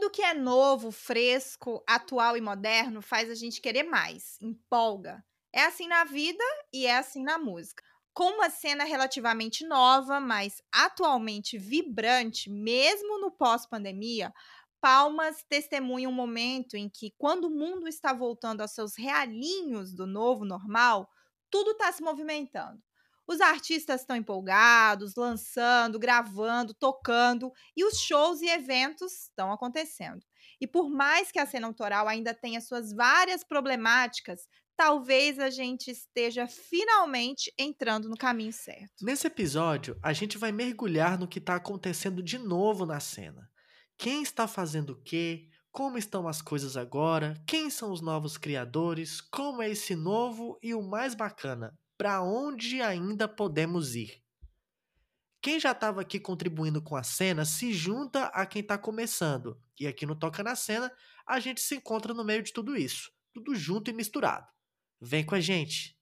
Tudo que é novo, fresco, atual e moderno faz a gente querer mais, empolga. É assim na vida e é assim na música. Com uma cena relativamente nova, mas atualmente vibrante, mesmo no pós-pandemia, Palmas testemunha um momento em que, quando o mundo está voltando aos seus realinhos do novo normal, tudo está se movimentando. Os artistas estão empolgados, lançando, gravando, tocando, e os shows e eventos estão acontecendo. E por mais que a cena autoral ainda tenha suas várias problemáticas, talvez a gente esteja finalmente entrando no caminho certo. Nesse episódio, a gente vai mergulhar no que está acontecendo de novo na cena. Quem está fazendo o quê? Como estão as coisas agora? Quem são os novos criadores? Como é esse novo e o mais bacana, para onde ainda podemos ir? Quem já estava aqui contribuindo com a cena se junta a quem está começando. E aqui no Toca na Cena, a gente se encontra no meio de tudo isso, tudo junto e misturado. Vem com a gente!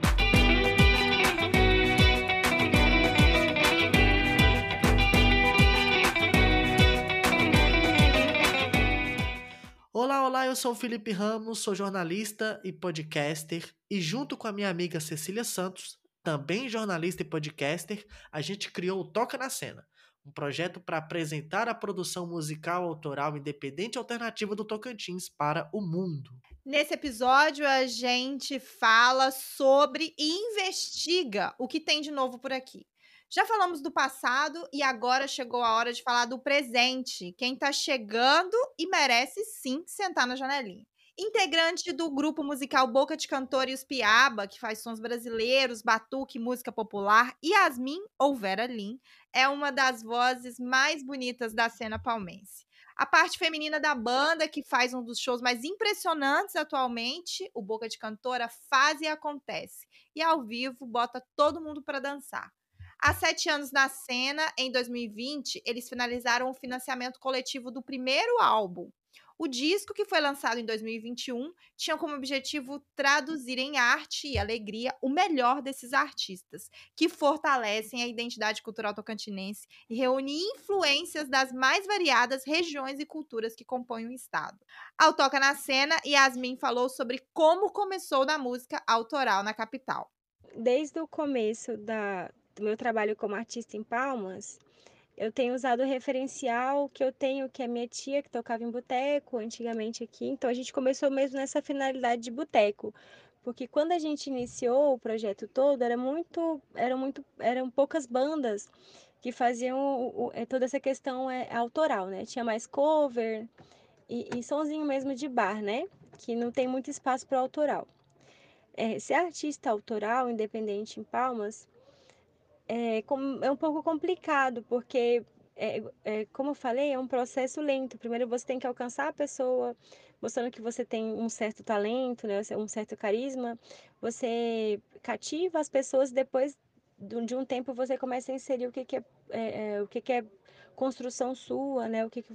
Olá, olá, eu sou o Felipe Ramos, sou jornalista e podcaster, e junto com a minha amiga Cecília Santos, também jornalista e podcaster, a gente criou o Toca na Cena, um projeto para apresentar a produção musical autoral independente e alternativa do Tocantins para o mundo. Nesse episódio, a gente fala sobre e investiga o que tem de novo por aqui. Já falamos do passado e agora chegou a hora de falar do presente. Quem tá chegando e merece sim sentar na janelinha. Integrante do grupo musical Boca de Cantor e os Piaba, que faz sons brasileiros, batuque, música popular, Yasmin ou Vera Lin é uma das vozes mais bonitas da cena palmense. A parte feminina da banda, que faz um dos shows mais impressionantes atualmente, o Boca de Cantora, faz e acontece. E ao vivo bota todo mundo para dançar. Há 7 anos na cena, em 2020, eles finalizaram o financiamento coletivo do primeiro álbum. O disco, que foi lançado em 2021, tinha como objetivo traduzir em arte e alegria o melhor desses artistas, que fortalecem a identidade cultural tocantinense e reúne influências das mais variadas regiões e culturas que compõem o estado. Ao Toca na Cena, Yasmin falou sobre como começou na música autoral na capital. Desde o começo do meu trabalho como artista em Palmas, eu tenho usado o referencial que eu tenho, que é minha tia, que tocava em boteco antigamente aqui. Então a gente começou mesmo nessa finalidade de boteco. Porque quando a gente iniciou o projeto todo, eram poucas bandas que faziam toda essa questão autoral, né? Tinha mais cover e sonzinho mesmo de bar, né? Que não tem muito espaço para autoral. Ser artista autoral, independente em Palmas, é um pouco complicado, porque, como eu falei, é um processo lento. Primeiro você tem que alcançar a pessoa, mostrando que você tem um certo talento, né, um certo carisma. Você cativa as pessoas, depois de um tempo você começa a inserir o que é construção sua, né, o que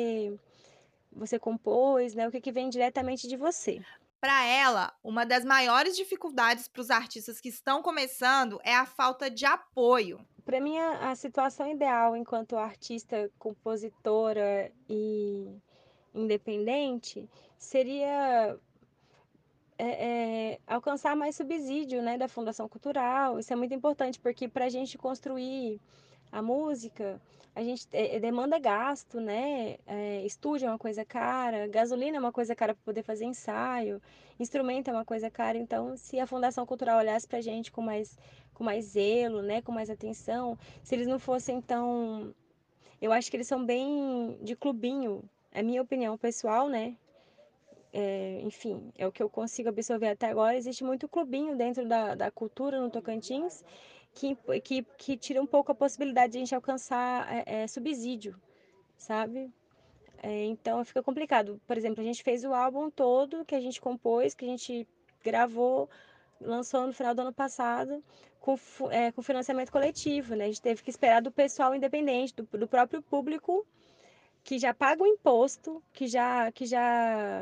você compôs, né, o que vem diretamente de você. Para ela, uma das maiores dificuldades para os artistas que estão começando é a falta de apoio. Para mim, a situação ideal enquanto artista, compositora e independente seria alcançar mais subsídio, né, da Fundação Cultural. Isso é muito importante, porque para a gente construir a música, a gente demanda gasto, né? Estúdio é uma coisa cara, gasolina é uma coisa cara para poder fazer ensaio, instrumento é uma coisa cara. Então, se a Fundação Cultural olhasse para a gente com mais zelo, né, com mais atenção, se eles não fossem tão, eu acho que eles são bem de clubinho, é minha opinião pessoal, né? Enfim, é o que eu consigo absorver até agora. Existe muito clubinho dentro da cultura no Tocantins que tira um pouco a possibilidade de a gente alcançar subsídio, sabe? Então fica complicado. Por exemplo, a gente fez o álbum todo que a gente compôs, que a gente gravou, lançou no final do ano passado, com financiamento coletivo, né? A gente teve que esperar do pessoal independente, do próprio público que já paga o imposto, que já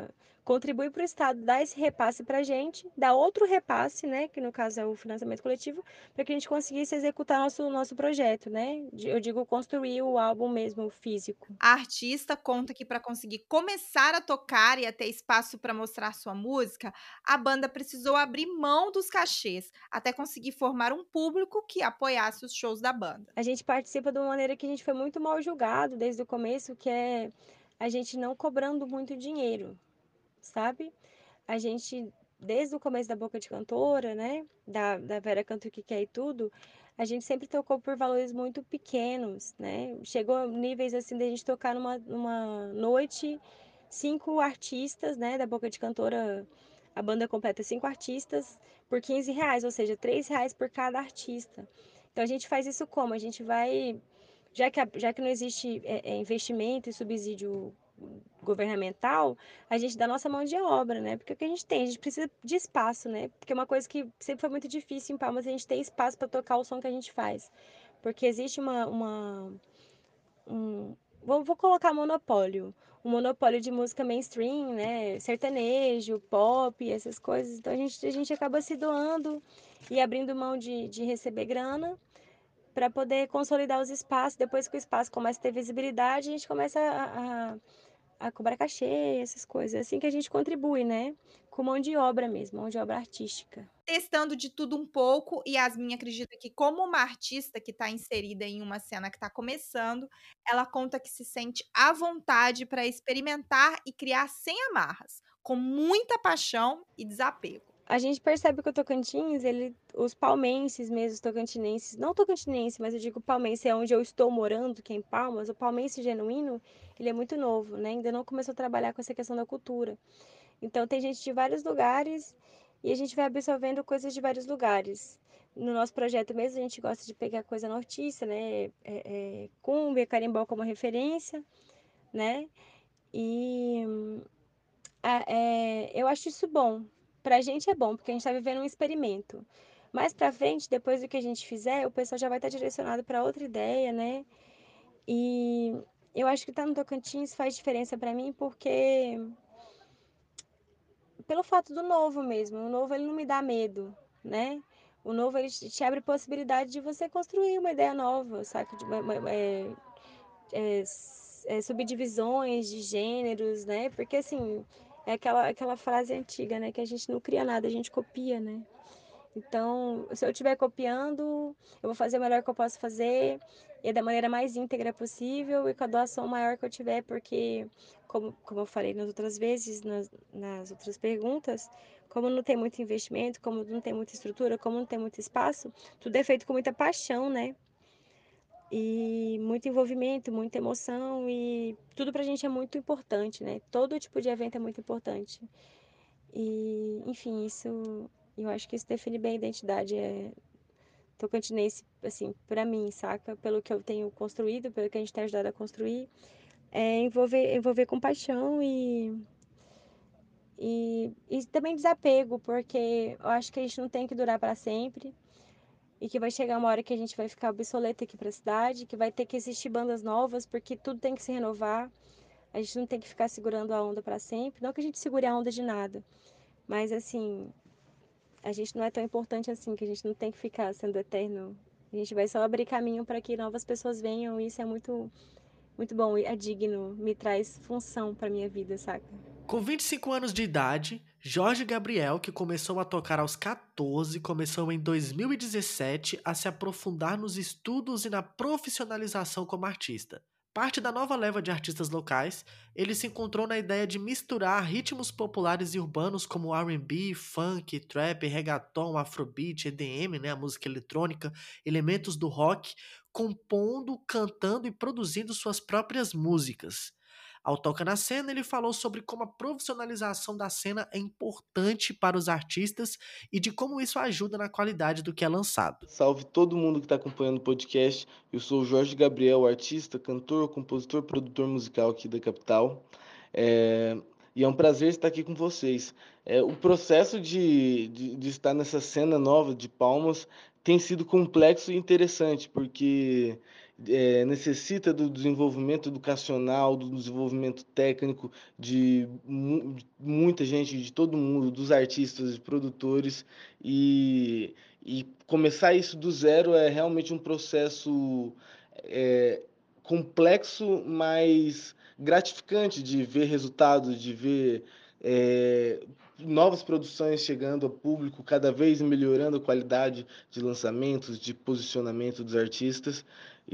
contribui para o Estado dar esse repasse para a gente, dar outro repasse, né, que no caso é o financiamento coletivo, para que a gente conseguisse executar nosso projeto, né? Eu digo construir o álbum mesmo, físico. A artista conta que para conseguir começar a tocar e a ter espaço para mostrar sua música, a banda precisou abrir mão dos cachês, até conseguir formar um público que apoiasse os shows da banda. A gente participa de uma maneira que a gente foi muito mal julgado desde o começo, que é a gente não cobrando muito dinheiro, sabe? A gente, desde o começo da Boca de Cantora, né, da Vera Canta o que quer e tudo, a gente sempre tocou por valores muito pequenos, né? Chegou a níveis assim de a gente tocar numa noite, 5 artistas, né, da Boca de Cantora, a banda completa 5 artistas por R$ 15, ou seja, R$ 3 por cada artista. Então a gente faz isso como? A gente vai, já que não existe investimento e subsídio governamental, a gente dá nossa mão de obra, né? Porque o que a gente tem? A gente precisa de espaço, né? Porque é uma coisa que sempre foi muito difícil em Palmas, a gente ter espaço para tocar o som que a gente faz. Porque existe vou colocar monopólio. Um monopólio de música mainstream, né? Sertanejo, pop, essas coisas. Então a gente acaba se doando e abrindo mão de receber grana para poder consolidar os espaços. Depois que o espaço começa a ter visibilidade, a gente começa a cobrar cachê, essas coisas. É assim que a gente contribui, né? Com mão de obra mesmo, mão de obra artística. Testando de tudo um pouco, e Yasmin acredita que como uma artista que está inserida em uma cena que está começando, ela conta que se sente à vontade para experimentar e criar sem amarras, com muita paixão e desapego. A gente percebe que o Tocantins, os palmenses mesmo, os tocantinenses, não tocantinense, mas eu digo palmense, é onde eu estou morando, que é em Palmas, o palmense genuíno, ele é muito novo, né? Ainda não começou a trabalhar com essa questão da cultura. Então tem gente de vários lugares e a gente vai absorvendo coisas de vários lugares. No nosso projeto mesmo, a gente gosta de pegar coisa nortista, né? Cumbia, carimbó como referência, né? E eu acho isso bom. Pra gente é bom, porque a gente tá vivendo um experimento. Mais pra frente, depois do que a gente fizer, o pessoal já vai estar direcionado para outra ideia, né? E eu acho que estar no Tocantins faz diferença pra mim, porque pelo fato do novo mesmo. O novo ele não me dá medo, né? O novo ele te abre possibilidade de você construir uma ideia nova, saca? Subdivisões de gêneros, né? Porque assim, é aquela frase antiga, né? Que a gente não cria nada, a gente copia, né? Então, se eu estiver copiando, eu vou fazer o melhor que eu posso fazer e da maneira mais íntegra possível e com a doação maior que eu tiver, porque, como eu falei nas outras vezes, nas outras perguntas, como não tem muito investimento, como não tem muita estrutura, como não tem muito espaço, tudo é feito com muita paixão, né? E muito envolvimento, muita emoção e tudo pra gente é muito importante, né? Todo tipo de evento é muito importante. E, enfim, eu acho que isso define bem a identidade tocantinense, assim, pra mim, saca? Pelo que eu tenho construído, pelo que a gente tem ajudado a construir, envolver com paixão e também desapego, porque eu acho que a gente não tem que durar para sempre e que vai chegar uma hora que a gente vai ficar obsoleto aqui para a cidade, que vai ter que existir bandas novas, porque tudo tem que se renovar. A gente não tem que ficar segurando a onda para sempre. Não que a gente segure a onda de nada, mas assim, a gente não é tão importante assim, que a gente não tem que ficar sendo eterno. A gente vai só abrir caminho para que novas pessoas venham, e isso é muito, muito bom, é digno, me traz função para minha vida, saca? Com 25 anos de idade, Jorge Gabriel, que começou a tocar aos 14, começou em 2017 a se aprofundar nos estudos e na profissionalização como artista. Parte da nova leva de artistas locais, ele se encontrou na ideia de misturar ritmos populares e urbanos como R&B, funk, trap, reggaeton, afrobeat, EDM, né, a música eletrônica, elementos do rock, compondo, cantando e produzindo suas próprias músicas. Ao Toca na Cena, ele falou sobre como a profissionalização da cena é importante para os artistas e de como isso ajuda na qualidade do que é lançado. Salve todo mundo que está acompanhando o podcast. Eu sou o Jorge Gabriel, artista, cantor, compositor, produtor musical aqui da capital. É, E é um prazer estar aqui com vocês. O processo de estar nessa cena nova de Palmas tem sido complexo e interessante, porque necessita do desenvolvimento educacional, do desenvolvimento técnico de muita gente, de todo mundo, dos artistas, de produtores, e começar isso do zero é realmente um processo complexo, mas gratificante de ver resultados, de ver novas produções chegando ao público, cada vez melhorando a qualidade de lançamentos, de posicionamento dos artistas.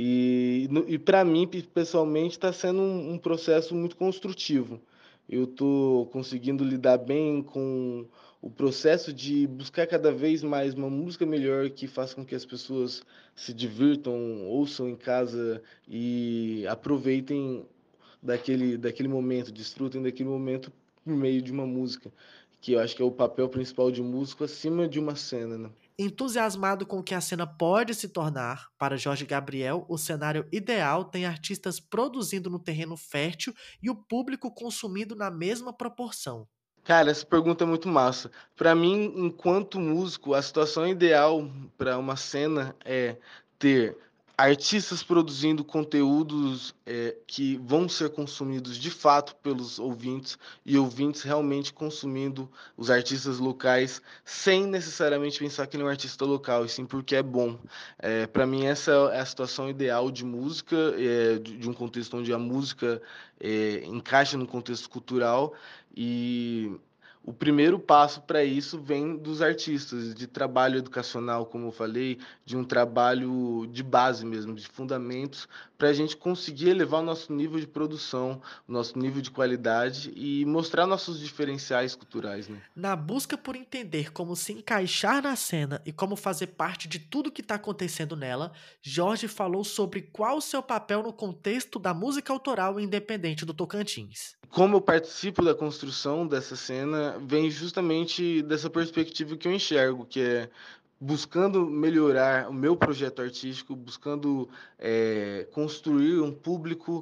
E para mim, pessoalmente, está sendo um processo muito construtivo. Eu estou conseguindo lidar bem com o processo de buscar cada vez mais uma música melhor que faça com que as pessoas se divirtam, ouçam em casa e aproveitem daquele momento, desfrutem daquele momento por meio de uma música, que eu acho que é o papel principal de um músico acima de uma cena, né? Entusiasmado com o que a cena pode se tornar, para Jorge Gabriel, o cenário ideal tem artistas produzindo no terreno fértil e o público consumindo na mesma proporção. Cara, essa pergunta é muito massa. Para mim, enquanto músico, a situação ideal para uma cena é ter artistas produzindo conteúdos que vão ser consumidos de fato pelos ouvintes e ouvintes realmente consumindo os artistas locais sem necessariamente pensar que ele é um artista local, e sim porque é bom. Para mim, essa é a situação ideal de música, de um contexto onde a música encaixa no contexto cultural. E o primeiro passo para isso vem dos artistas, de trabalho educacional, como eu falei, de um trabalho de base mesmo, de fundamentos, para a gente conseguir elevar o nosso nível de produção, o nosso nível de qualidade e mostrar nossos diferenciais culturais, né? Na busca por entender como se encaixar na cena e como fazer parte de tudo que está acontecendo nela, Jorge falou sobre qual o seu papel no contexto da música autoral independente do Tocantins. Como eu participo da construção dessa cena, vem justamente dessa perspectiva que eu enxergo, que é buscando melhorar o meu projeto artístico, buscando construir um público,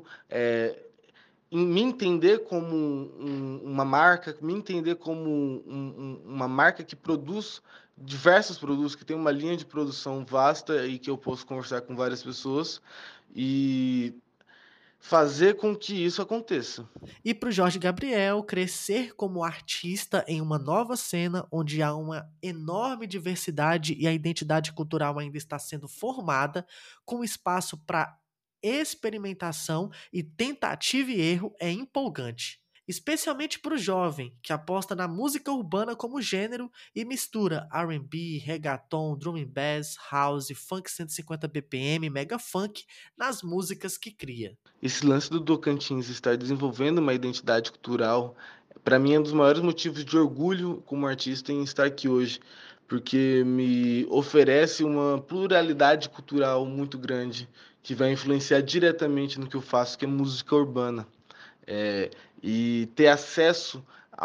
em me entender como uma marca, me entender como uma marca que produz diversos produtos, que tem uma linha de produção vasta e que eu posso conversar com várias pessoas e fazer com que isso aconteça. E para o Jorge Gabriel, crescer como artista em uma nova cena onde há uma enorme diversidade e a identidade cultural ainda está sendo formada, com espaço para experimentação e tentativa e erro, é empolgante. Especialmente para o jovem, que aposta na música urbana como gênero e mistura R&B, reggaeton, drum and bass, house, funk 150 BPM, mega funk nas músicas que cria. Esse lance do Tocantins estar desenvolvendo uma identidade cultural, para mim é um dos maiores motivos de orgulho como artista em estar aqui hoje, porque me oferece uma pluralidade cultural muito grande que vai influenciar diretamente no que eu faço, que é música urbana. É, e ter acesso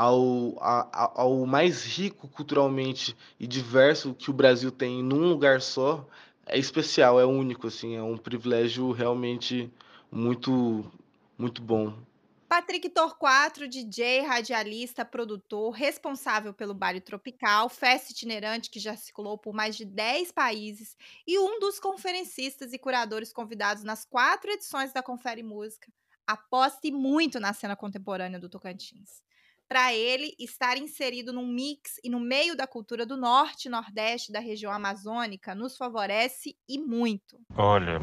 ao mais rico culturalmente e diverso que o Brasil tem num lugar só é especial, é único, assim, é um privilégio realmente muito, muito bom. Patrick Torquato, DJ, radialista, produtor, responsável pelo Baile Tropical, festa itinerante que já circulou por mais de 10 países e um dos conferencistas e curadores convidados nas 4 edições da Confere Música, aposta e muito na cena contemporânea do Tocantins. Para ele, estar inserido num mix e no meio da cultura do norte e nordeste da região amazônica nos favorece e muito. Olha,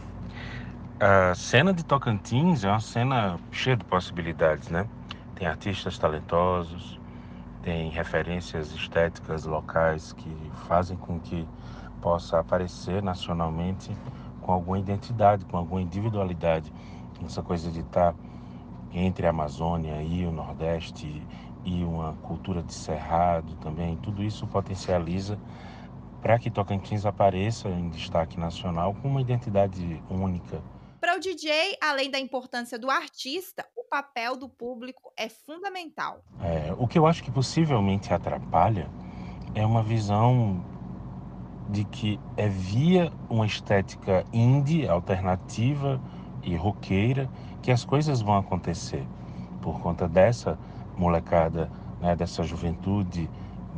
a cena de Tocantins é uma cena cheia de possibilidades, né? Tem artistas talentosos, tem referências estéticas locais que fazem com que possa aparecer nacionalmente com alguma identidade, com alguma individualidade. Essa coisa de estar entre a Amazônia e o Nordeste e uma cultura de cerrado também, tudo isso potencializa para que Tocantins apareça em destaque nacional com uma identidade única. Para o DJ, além da importância do artista, o papel do público é fundamental. O que eu acho que possivelmente atrapalha é uma visão de que é via uma estética indie, alternativa e roqueira que as coisas vão acontecer. Por conta dessa molecada, né, dessa juventude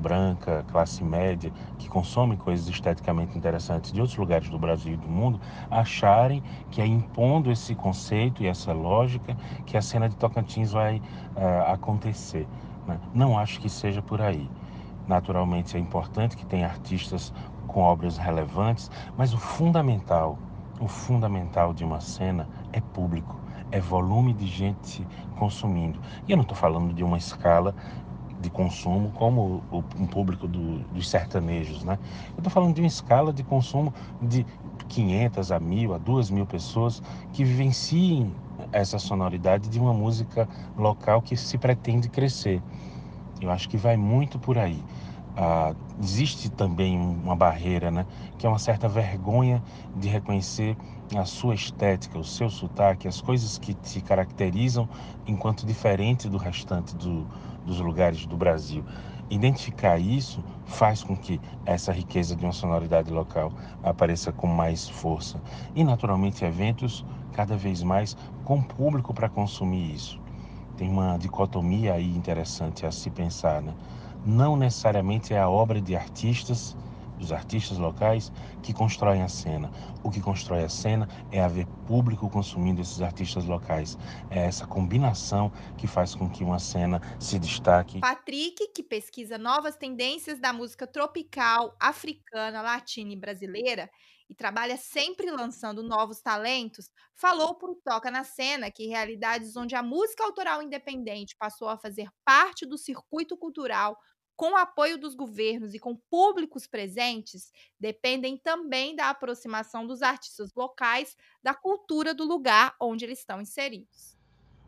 branca, classe média, que consomem coisas esteticamente interessantes de outros lugares do Brasil e do mundo, acharem que é impondo esse conceito e essa lógica que a cena de Tocantins vai acontecer, né? Não acho que seja por aí. Naturalmente é importante que tenha artistas com obras relevantes, mas o fundamental de uma cena é público, é volume de gente consumindo. E eu não estou falando de uma escala de consumo como um público dos sertanejos, né? Eu estou falando de uma escala de consumo de 500 a 1.000, a 2.000 pessoas que vivenciem essa sonoridade de uma música local que se pretende crescer. Eu acho que vai muito por aí. Existe também uma barreira, né, que é uma certa vergonha de reconhecer a sua estética, o seu sotaque, as coisas que te caracterizam enquanto diferente do restante dos lugares do Brasil. Identificar isso faz com que essa riqueza de uma sonoridade local apareça com mais força. E, naturalmente, eventos cada vez mais com público para consumir isso. Tem uma dicotomia aí interessante a se pensar, né? Não necessariamente é a obra de artistas, dos artistas locais, que constroem a cena. O que constrói a cena é haver público consumindo esses artistas locais. É essa combinação que faz com que uma cena se destaque. Patrick, que pesquisa novas tendências da música tropical, africana, latina e brasileira e trabalha sempre lançando novos talentos, falou para o Toca na Cena que realidades onde a música autoral independente passou a fazer parte do circuito cultural com o apoio dos governos e com públicos presentes, dependem também da aproximação dos artistas locais da cultura do lugar onde eles estão inseridos.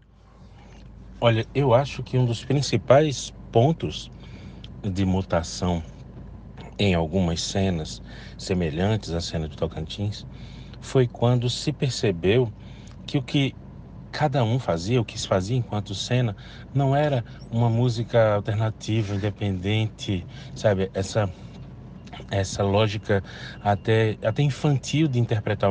Olha, eu acho que um dos principais pontos de mutação em algumas cenas semelhantes à cena de Tocantins foi quando se percebeu que o que cada um fazia, o que se fazia enquanto cena, não era uma música alternativa, independente, sabe? Essa lógica até infantil de interpretar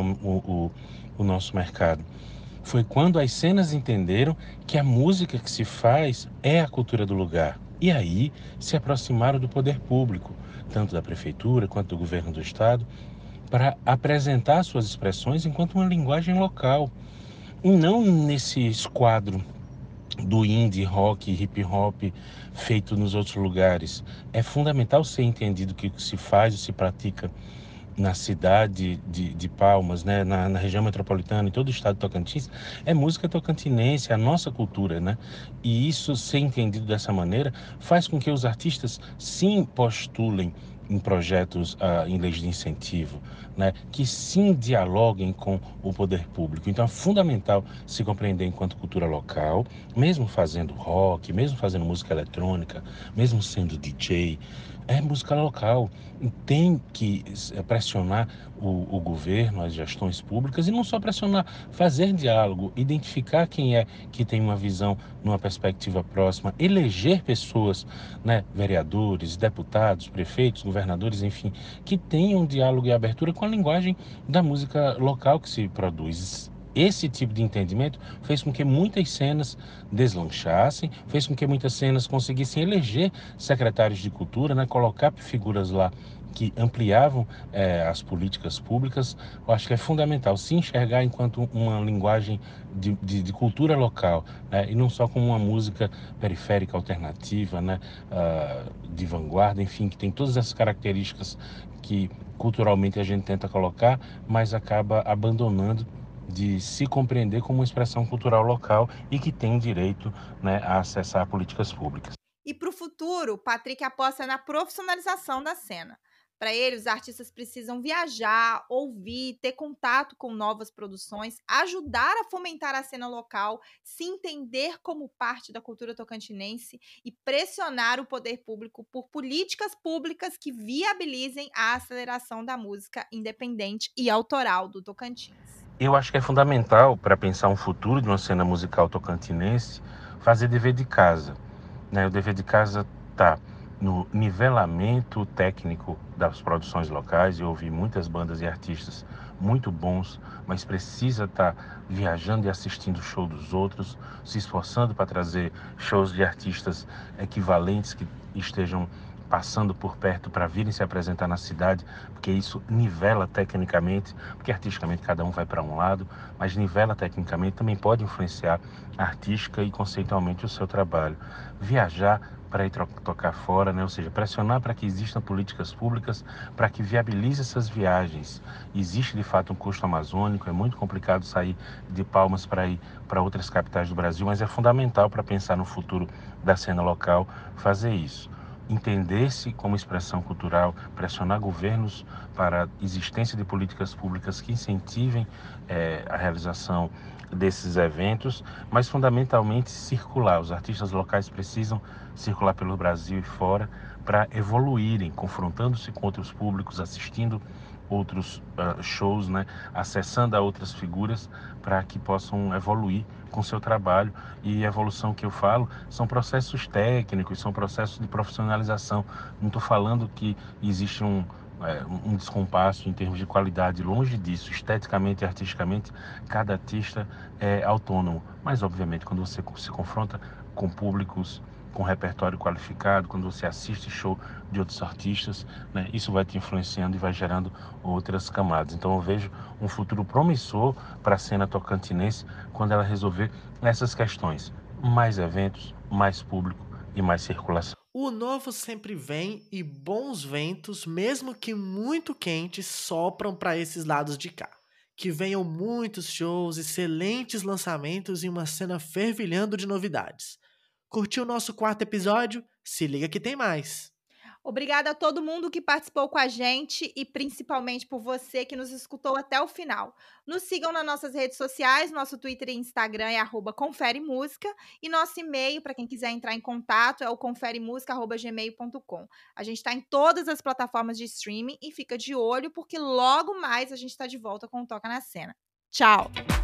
o nosso mercado. Foi quando as cenas entenderam que a música que se faz é a cultura do lugar. E aí se aproximaram do poder público, tanto da prefeitura quanto do governo do estado, para apresentar suas expressões enquanto uma linguagem local. E não nesse esquadro do indie rock, hip hop feito nos outros lugares. É fundamental ser entendido que o que se faz e se pratica na cidade de Palmas, né, na região metropolitana, em todo o estado de Tocantins, é música tocantinense, é a nossa cultura, né? E isso ser entendido dessa maneira faz com que os artistas sim postulem em projetos, em leis de incentivo, né, que sim dialoguem com o poder público. Então é fundamental se compreender enquanto cultura local, mesmo fazendo rock, mesmo fazendo música eletrônica, mesmo sendo DJ, é música local. Tem que pressionar o governo, as gestões públicas, e não só pressionar, fazer diálogo, identificar quem é que tem uma visão numa perspectiva próxima, eleger pessoas, né, vereadores, deputados, prefeitos, governadores, enfim, que tenham diálogo e abertura com a linguagem da música local que se produz. Esse tipo de entendimento fez com que muitas cenas deslanchassem, fez com que muitas cenas conseguissem eleger secretários de cultura, né, colocar figuras lá que ampliavam as políticas públicas. Eu acho que é fundamental se enxergar enquanto uma linguagem de cultura local, né, e não só como uma música periférica alternativa, né, de vanguarda, enfim, que tem todas essas características que culturalmente a gente tenta colocar, mas acaba abandonando de se compreender como uma expressão cultural local e que tem direito, né, a acessar políticas públicas. E para o futuro, Patrick aposta na profissionalização da cena. Para ele, os artistas precisam viajar, ouvir, ter contato com novas produções, ajudar a fomentar a cena local, se entender como parte da cultura tocantinense e pressionar o poder público por políticas públicas que viabilizem a aceleração da música independente e autoral do Tocantins. Eu acho que é fundamental para pensar um futuro de uma cena musical tocantinense fazer dever de casa, né? O dever de casa está no nivelamento técnico das produções locais. Eu ouvi muitas bandas e artistas muito bons, mas precisa estar viajando e assistindo o show dos outros, se esforçando para trazer shows de artistas equivalentes que estejam passando por perto para virem se apresentar na cidade, porque isso nivela tecnicamente, porque artisticamente cada um vai para um lado, mas nivela tecnicamente, também pode influenciar artística e conceitualmente o seu trabalho. Viajar para ir tocar fora, né? Ou seja, pressionar para que existam políticas públicas para que viabilize essas viagens. Existe de fato um custo amazônico, é muito complicado sair de Palmas para ir para outras capitais do Brasil, mas é fundamental para pensar no futuro da cena local fazer isso. Entender-se como expressão cultural, pressionar governos para a existência de políticas públicas que incentivem a realização desses eventos, mas fundamentalmente circular. Os artistas locais precisam circular pelo Brasil e fora para evoluírem, confrontando-se com outros públicos, assistindo outros shows, né? Acessando a outras figuras para que possam evoluir com seu trabalho. E a evolução que eu falo são processos técnicos, são processos de profissionalização. Não estou falando que existe um descompasso em termos de qualidade, longe disso. Esteticamente e artisticamente, cada artista é autônomo, mas obviamente quando você se confronta com públicos com repertório qualificado, quando você assiste show de outros artistas, né, isso vai te influenciando e vai gerando outras camadas. Então eu vejo um futuro promissor para a cena tocantinense quando ela resolver essas questões. Mais eventos, mais público e mais circulação. O novo sempre vem e bons ventos, mesmo que muito quentes, sopram para esses lados de cá. Que venham muitos shows, excelentes lançamentos e uma cena fervilhando de novidades. Curtiu o nosso 4º episódio? Se liga que tem mais! Obrigada a todo mundo que participou com a gente e principalmente por você que nos escutou até o final. Nos sigam nas nossas redes sociais, nosso Twitter e Instagram é @conferemúsica e nosso e-mail para quem quiser entrar em contato é o conferemusica@gmail.com. A gente está em todas as plataformas de streaming e fica de olho porque logo mais a gente está de volta com o Toca na Cena. Tchau!